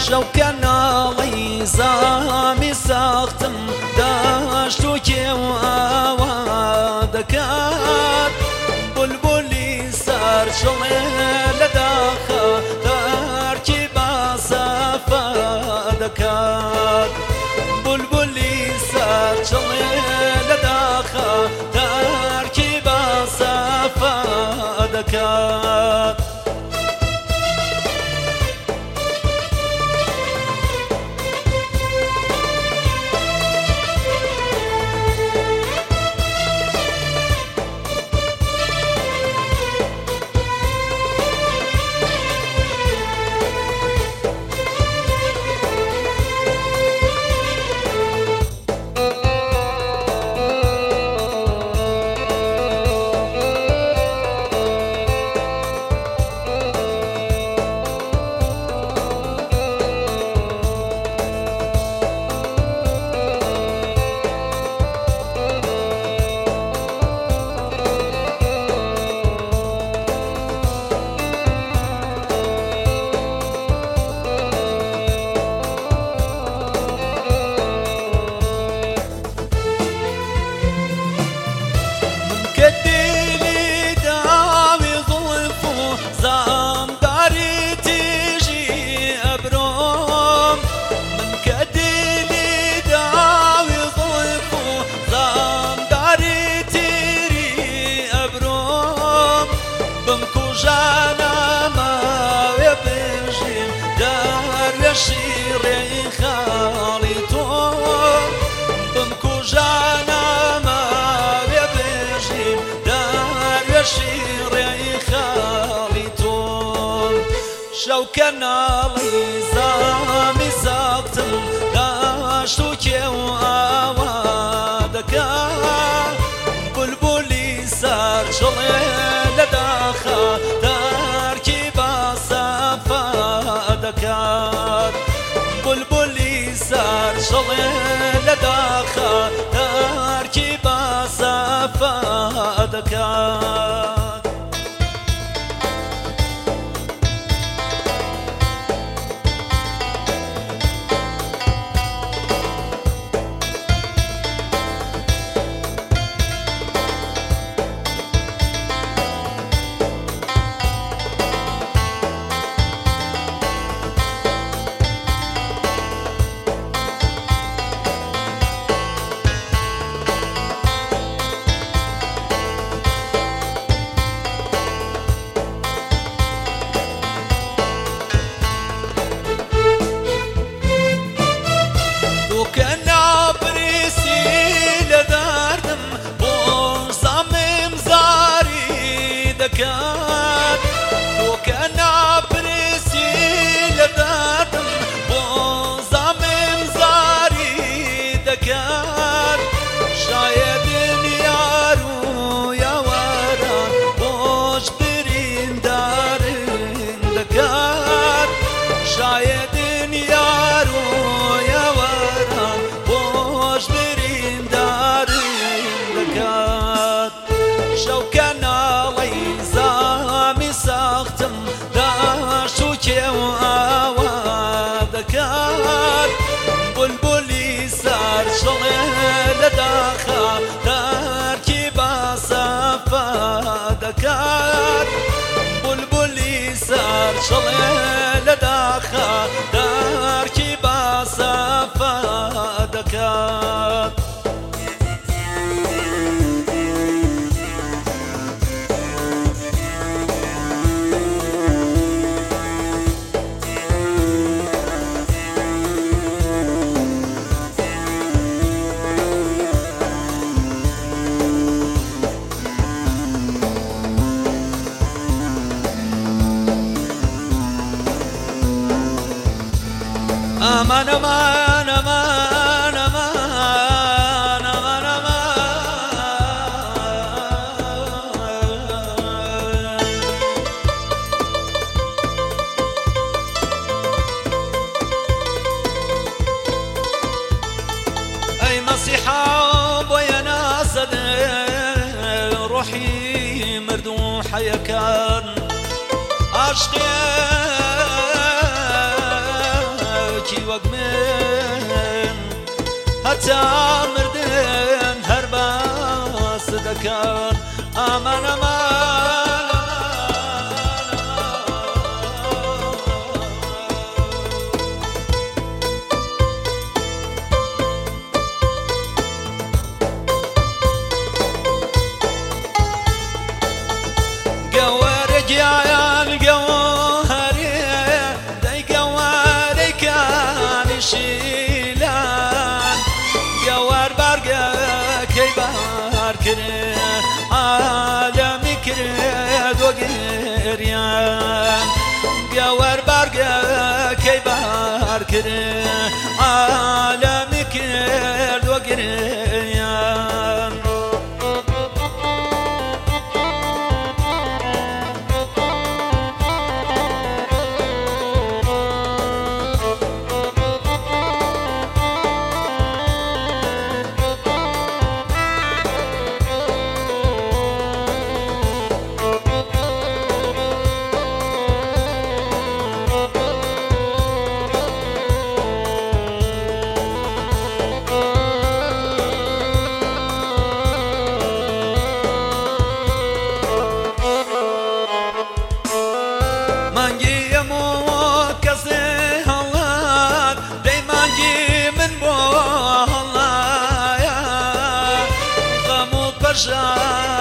شەوکە ناڵی زامی ساختم دەشت و کێو ئاوا دەکات بولبولی سەر چڵێ لە داخە تەرکی باسەفە دەکات بولبولی سەر چڵێ لە داخە تەرکی باسەفە دەکات شیرێ خاڵی تۆ بمکوژانە ماوێ بێژیم داوێ شیرێ خاڵی تۆ شەوکە ناڵی زامی ساختم داشت و کێو ئاوا دەکات بولبولی سەر چڵێ لە داخە تەرکی باسەفە دەکات بولبولی سەر چڵێ لە داخە تەرکی باسەفە دەکات دەکات وەکە ناپرسی لە دادم بۆ زامم زاری دەکات شایەدن یار و یاوەران بۆش بریندارن دەکات شایەدن یار و یاوەران بۆش بریندارن دەکات شەوکە ساختم داشت و کێو ئاوا دەکات بولبولی سەر چڵێ لە داخە تەرکی باسەفە دەکات بولبولی سەر چڵێ لە داخە تەرکی باسەفە دەکات aman aman aman aman aman أي مسيحة ويا ناسد روحي مردوحة يا كان عشقي هەتا مردن هەر باس دەکەن ئامان ئامان گەوەرەگیان گەوهەرێ دەی گەوارەیکانی شیلان گەوەر بارگەکەی بار کرێ عالەمی کرێ دۆگریان گەوەر بارگەکەی بار کرێ عالەمی کرێ دۆگریان شا